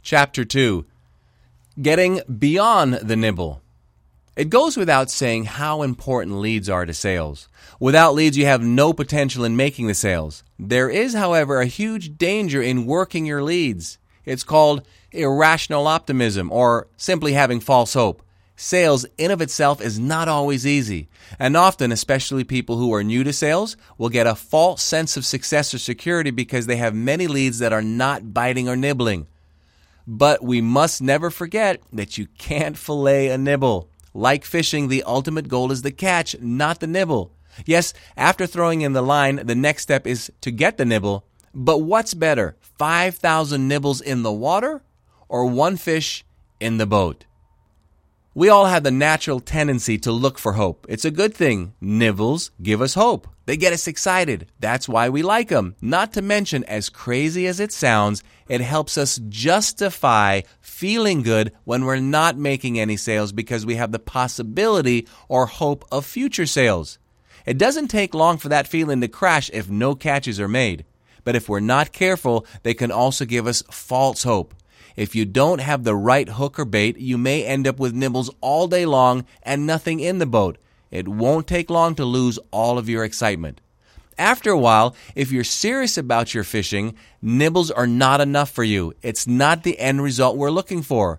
Chapter 2. Getting beyond the nibble. It goes without saying how important leads are to sales. Without leads, you have no potential in making the sales. There is, however, a huge danger in working your leads. It's called irrational optimism, or simply having false hope. Sales in of itself is not always easy, and often, especially people who are new to sales, will get a false sense of success or security because they have many leads that are not biting or nibbling. But we must never forget that you can't fillet a nibble. Like fishing, the ultimate goal is the catch, not the nibble. Yes, after throwing in the line, the next step is to get the nibble. But what's better, 5,000 nibbles in the water or one fish in the boat? We all have the natural tendency to look for hope. It's a good thing. Nibbles give us hope. They get us excited. That's why we like them. Not to mention, as crazy as it sounds, it helps us justify feeling good when we're not making any sales because we have the possibility or hope of future sales. It doesn't take long for that feeling to crash if no catches are made. But if we're not careful, they can also give us false hope. If you don't have the right hook or bait, you may end up with nibbles all day long and nothing in the boat. It won't take long to lose all of your excitement. After a while, if you're serious about your fishing, nibbles are not enough for you. It's not the end result we're looking for.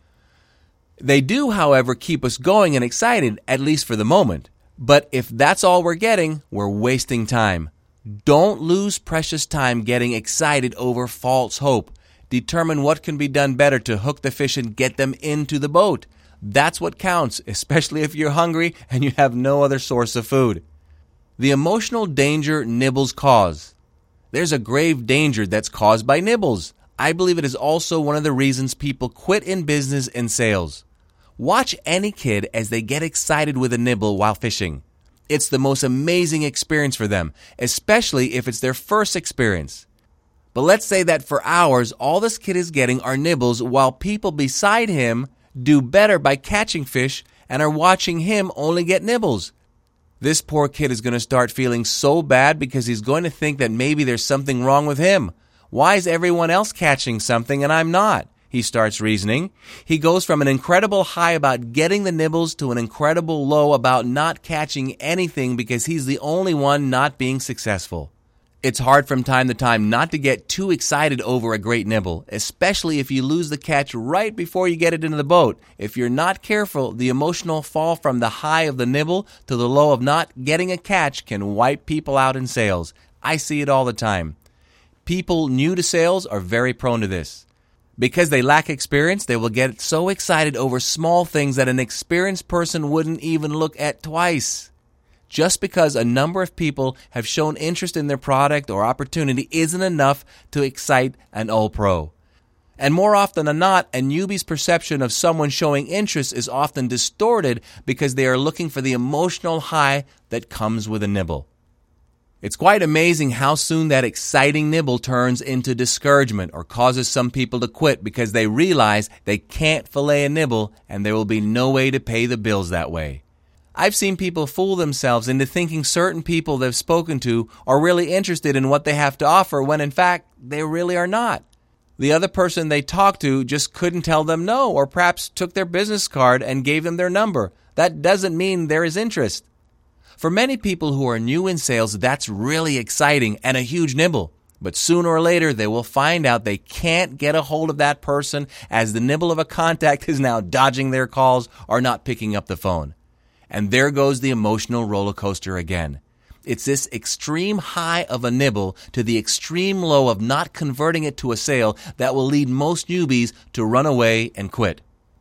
They do, however, keep us going and excited, at least for the moment. But if that's all we're getting, we're wasting time. Don't lose precious time getting excited over false hope. Determine what can be done better to hook the fish and get them into the boat. That's what counts, especially if you're hungry and you have no other source of food. The emotional danger nibbles cause. There's a grave danger that's caused by nibbles. I believe it is also one of the reasons people quit in business and sales. Watch any kid as they get excited with a nibble while fishing. It's the most amazing experience for them, especially if it's their first experience. But let's say that for hours, all this kid is getting are nibbles while people beside him do better by catching fish and are watching him only get nibbles. This poor kid is going to start feeling so bad because he's going to think that maybe there's something wrong with him. Why is everyone else catching something and I'm not? He starts reasoning. He goes from an incredible high about getting the nibbles to an incredible low about not catching anything because he's the only one not being successful. It's hard from time to time not to get too excited over a great nibble, especially if you lose the catch right before you get it into the boat. If you're not careful, the emotional fall from the high of the nibble to the low of not getting a catch can wipe people out in sales. I see it all the time. People new to sales are very prone to this. Because they lack experience, they will get so excited over small things that an experienced person wouldn't even look at twice. Just because a number of people have shown interest in their product or opportunity isn't enough to excite an old pro. And more often than not, a newbie's perception of someone showing interest is often distorted because they are looking for the emotional high that comes with a nibble. It's quite amazing how soon that exciting nibble turns into discouragement or causes some people to quit because they realize they can't fillet a nibble and there will be no way to pay the bills that way. I've seen people fool themselves into thinking certain people they've spoken to are really interested in what they have to offer when in fact they really are not. The other person they talked to just couldn't tell them no, or perhaps took their business card and gave them their number. That doesn't mean there is interest. For many people who are new in sales, that's really exciting and a huge nibble. But sooner or later, they will find out they can't get a hold of that person as the nibble of a contact is now dodging their calls or not picking up the phone. And there goes the emotional roller coaster again. It's this extreme high of a nibble to the extreme low of not converting it to a sale that will lead most newbies to run away and quit.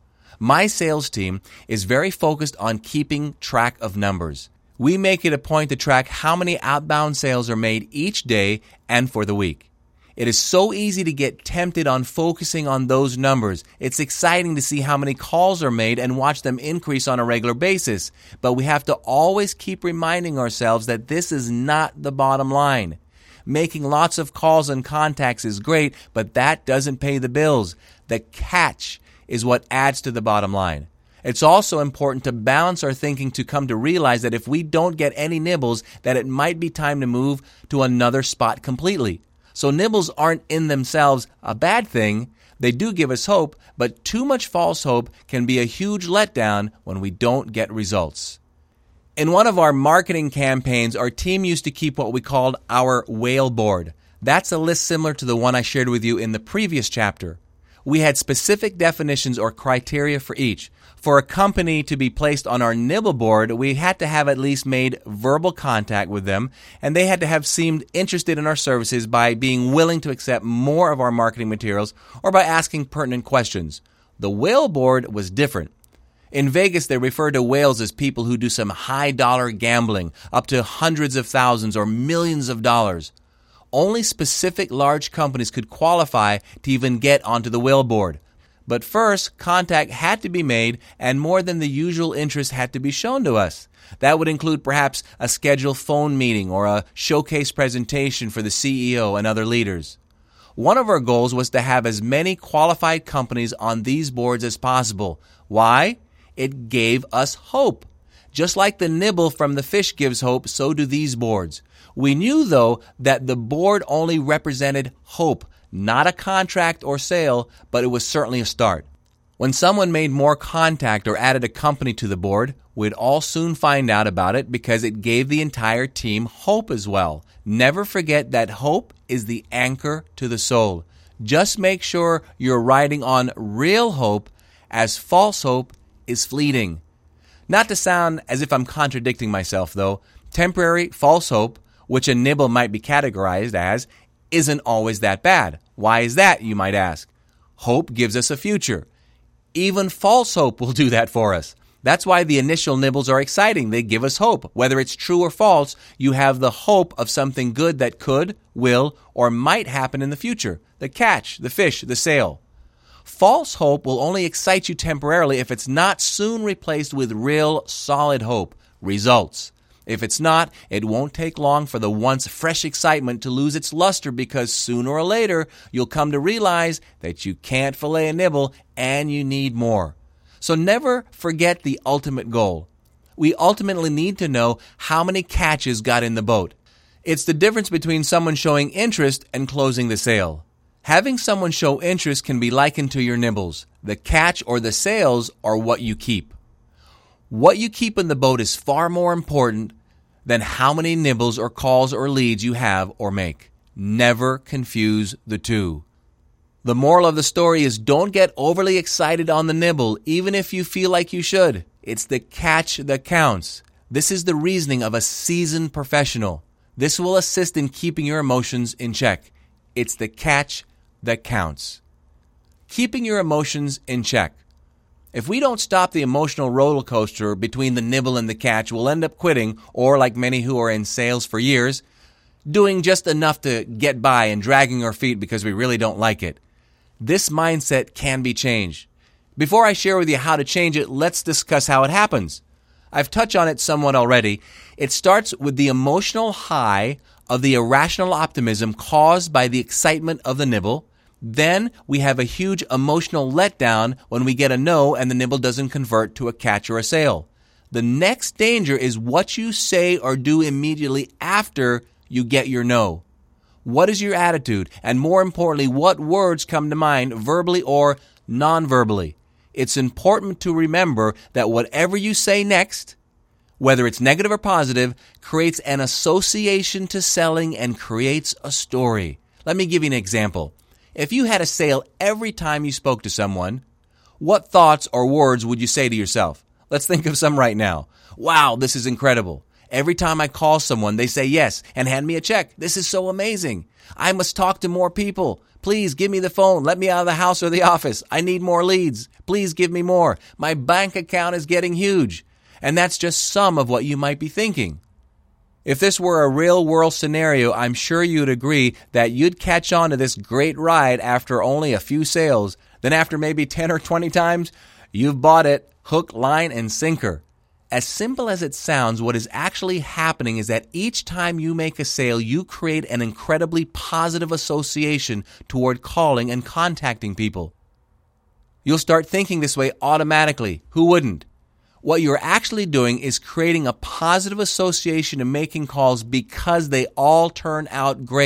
My sales team is very focused on keeping track of numbers. We make it a point to track how many outbound sales are made each day and for the week. It is so easy to get tempted on focusing on those numbers. It's exciting to see how many calls are made and watch them increase on a regular basis. But we have to always keep reminding ourselves that this is not the bottom line. Making lots of calls and contacts is great, but that doesn't pay the bills. The catch is what adds to the bottom line. It's also important to balance our thinking to come to realize that if we don't get any nibbles, that it might be time to move to another spot completely. So nibbles aren't in themselves a bad thing. They do give us hope, but too much false hope can be a huge letdown when we don't get results. In one of our marketing campaigns, our team used to keep what we called our whale board. That's a list similar to the one I shared with you in the previous chapter. We had specific definitions or criteria for each. For a company to be placed on our nibble board, we had to have at least made verbal contact with them, and they had to have seemed interested in our services by being willing to accept more of our marketing materials or by asking pertinent questions. The whale board was different. In Vegas, they refer to whales as people who do some high-dollar gambling, up to hundreds of thousands or millions of dollars. Only specific large companies could qualify to even get onto the whale board. But first, contact had to be made, and more than the usual interest had to be shown to us. That would include perhaps a scheduled phone meeting or a showcase presentation for the CEO and other leaders. One of our goals was to have as many qualified companies on these boards as possible. Why? It gave us hope. Just like the nibble from the fish gives hope, so do these boards. We knew, though, that the board only represented hope, not a contract or sale, but it was certainly a start. When someone made more contact or added a company to the board, we'd all soon find out about it because it gave the entire team hope as well. Never forget that hope is the anchor to the soul. Just make sure you're riding on real hope, as false hope is fleeting. Not to sound as if I'm contradicting myself, though, temporary false hope, which a nibble might be categorized as, isn't always that bad. Why is that, you might ask? Hope gives us a future. Even false hope will do that for us. That's why the initial nibbles are exciting. They give us hope. Whether it's true or false, you have the hope of something good that could, will, or might happen in the future. The catch, the fish, the sale. False hope will only excite you temporarily if it's not soon replaced with real, solid hope, results. If it's not, it won't take long for the once fresh excitement to lose its luster because sooner or later you'll come to realize that you can't fillet a nibble and you need more. So never forget the ultimate goal. We ultimately need to know how many catches got in the boat. It's the difference between someone showing interest and closing the sale. Having someone show interest can be likened to your nibbles. The catch or the sales are what you keep. What you keep in the boat is far more important than how many nibbles or calls or leads you have or make. Never confuse the two. The moral of the story is don't get overly excited on the nibble, even if you feel like you should. It's the catch that counts. This is the reasoning of a seasoned professional. This will assist in keeping your emotions in check. It's the catch that counts. Keeping your emotions in check. If we don't stop the emotional roller coaster between the nibble and the catch, we'll end up quitting, or like many who are in sales for years, doing just enough to get by and dragging our feet because we really don't like it. This mindset can be changed. Before I share with you how to change it, let's discuss how it happens. I've touched on it somewhat already. It starts with the emotional high of the irrational optimism caused by the excitement of the nibble. Then we have a huge emotional letdown when we get a no and the nibble doesn't convert to a catch or a sale. The next danger is what you say or do immediately after you get your no. What is your attitude? And more importantly, what words come to mind verbally or non-verbally? It's important to remember that whatever you say next, whether it's negative or positive, creates an association to selling and creates a story. Let me give you an example. If you had a sale every time you spoke to someone, what thoughts or words would you say to yourself? Let's think of some right now. Wow, this is incredible. Every time I call someone, they say yes and hand me a check. This is so amazing. I must talk to more people. Please give me the phone. Let me out of the house or the office. I need more leads. Please give me more. My bank account is getting huge. And that's just some of what you might be thinking. If this were a real-world scenario, I'm sure you'd agree that you'd catch on to this great ride after only a few sales. Then after maybe 10 or 20 times, you've bought it hook, line, and sinker. As simple as it sounds, what is actually happening is that each time you make a sale, you create an incredibly positive association toward calling and contacting people. You'll start thinking this way automatically. Who wouldn't? What you're actually doing is creating a positive association and making calls because they all turn out great.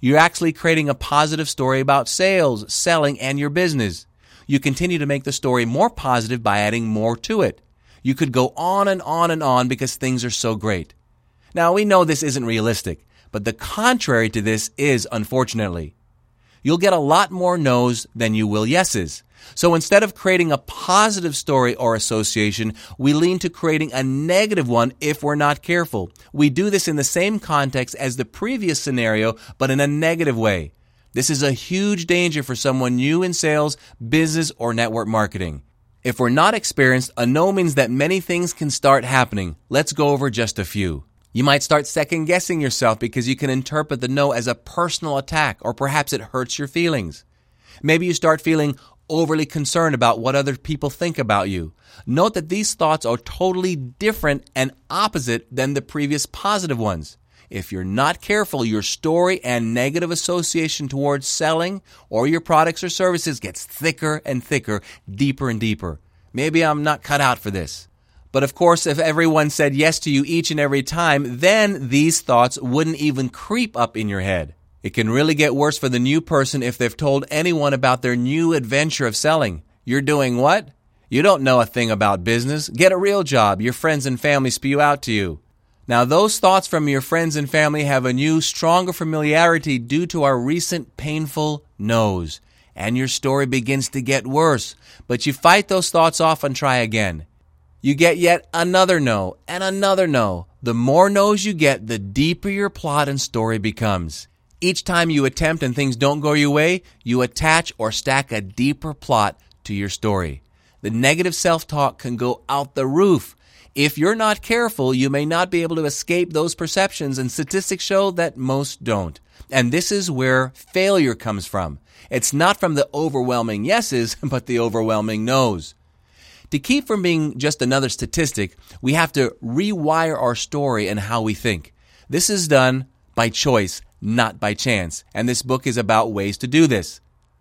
You're actually creating a positive story about sales, selling, and your business. You continue to make the story more positive by adding more to it. You could go on and on and on because things are so great. Now, we know this isn't realistic, but the contrary to this is, unfortunately. You'll get a lot more no's than you will yeses. So instead of creating a positive story or association, we lean to creating a negative one if we're not careful. We do this in the same context as the previous scenario, but in a negative way. This is a huge danger for someone new in sales, business, or network marketing. If we're not experienced, a no means that many things can start happening. Let's go over just a few. You might start second-guessing yourself because you can interpret the no as a personal attack, or perhaps it hurts your feelings. Maybe you start feeling overly concerned about what other people think about you. Note that these thoughts are totally different and opposite than the previous positive ones. If you're not careful, your story and negative association towards selling or your products or services gets thicker and thicker, deeper and deeper. Maybe I'm not cut out for this. But of course, if everyone said yes to you each and every time, then these thoughts wouldn't even creep up in your head. It can really get worse for the new person if they've told anyone about their new adventure of selling. You're doing what? You don't know a thing about business. Get a real job. Your friends and family spew out to you. Now, those thoughts from your friends and family have a new, stronger familiarity due to our recent painful no's. And your story begins to get worse. But you fight those thoughts off and try again. You get yet another no and another no. The more no's you get, the deeper your plot and story becomes. Each time you attempt and things don't go your way, you attach or stack a deeper plot to your story. The negative self-talk can go out the roof. If you're not careful, you may not be able to escape those perceptions, and statistics show that most don't. And this is where failure comes from. It's not from the overwhelming yeses, but the overwhelming no's. To keep from being just another statistic, we have to rewire our story and how we think. This is done by choice, not by chance. And this book is about ways to do this.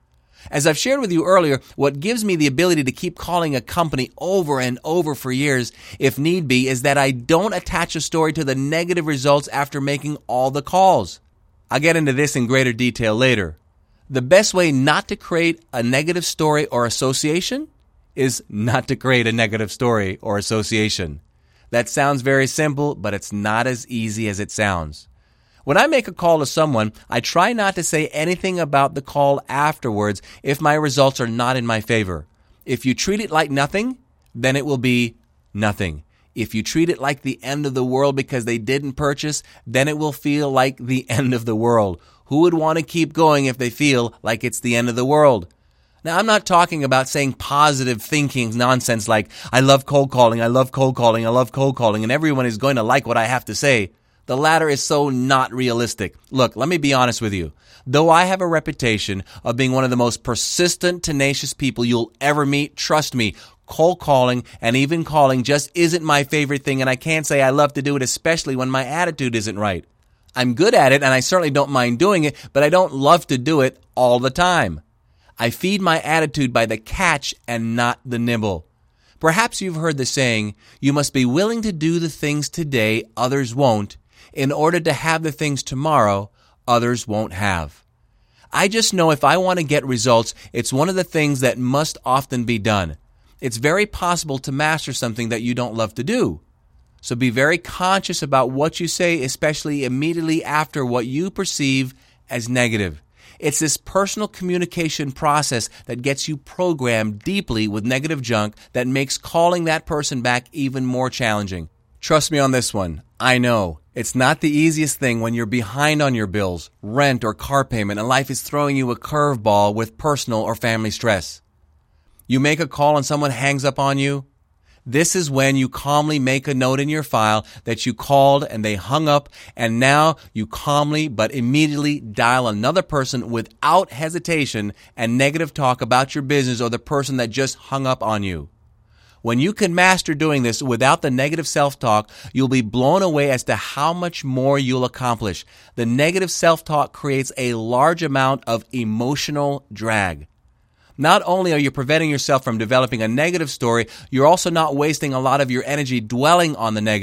As I've shared with you earlier, what gives me the ability to keep calling a company over and over for years, if need be, is that I don't attach a story to the negative results after making all the calls. I'll get into this in greater detail later. The best way not to create a negative story or association is not to create a negative story or association. That sounds very simple, but it's not as easy as it sounds. When I make a call to someone, I try not to say anything about the call afterwards if my results are not in my favor. If you treat it like nothing, then it will be nothing. If you treat it like the end of the world because they didn't purchase, then it will feel like the end of the world. Who would want to keep going if they feel like it's the end of the world? Now, I'm not talking about saying positive thinking nonsense like, I love cold calling, I love cold calling, I love cold calling, and everyone is going to like what I have to say. The latter is so not realistic. Look, let me be honest with you. Though I have a reputation of being one of the most persistent, tenacious people you'll ever meet, trust me, cold calling and even calling just isn't my favorite thing, and I can't say I love to do it, especially when my attitude isn't right. I'm good at it, and I certainly don't mind doing it, but I don't love to do it all the time. I feed my attitude by the catch and not the nibble. Perhaps you've heard the saying, you must be willing to do the things today others won't, in order to have the things tomorrow others won't have. I just know if I want to get results, it's one of the things that must often be done. It's very possible to master something that you don't love to do. So be very conscious about what you say, especially immediately after what you perceive as negative. It's this personal communication process that gets you programmed deeply with negative junk that makes calling that person back even more challenging. Trust me on this one. I know. It's not the easiest thing when you're behind on your bills, rent, or car payment, and life is throwing you a curveball with personal or family stress. You make a call and someone hangs up on you. This is when you calmly make a note in your file that you called and they hung up, and now you calmly but immediately dial another person without hesitation and negative talk about your business or the person that just hung up on you. When you can master doing this without the negative self-talk, you'll be blown away as to how much more you'll accomplish. The negative self-talk creates a large amount of emotional drag. Not only are you preventing yourself from developing a negative story, you're also not wasting a lot of your energy dwelling on the negative.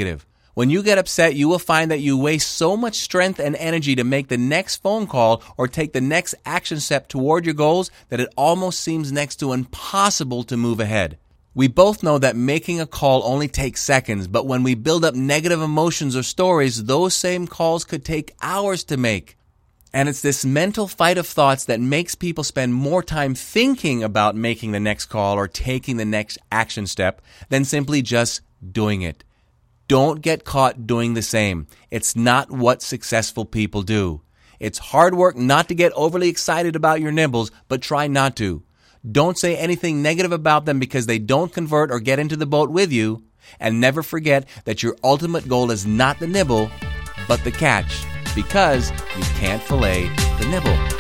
When you get upset, you will find that you waste so much strength and energy to make the next phone call or take the next action step toward your goals that it almost seems next to impossible to move ahead. We both know that making a call only takes seconds, but when we build up negative emotions or stories, those same calls could take hours to make. And it's this mental fight of thoughts that makes people spend more time thinking about making the next call or taking the next action step than simply just doing it. Don't get caught doing the same. It's not what successful people do. It's hard work not to get overly excited about your nibbles, but try not to. Don't say anything negative about them because they don't convert or get into the boat with you. And never forget that your ultimate goal is not the nibble, but the catch, because you can't fillet the nibble.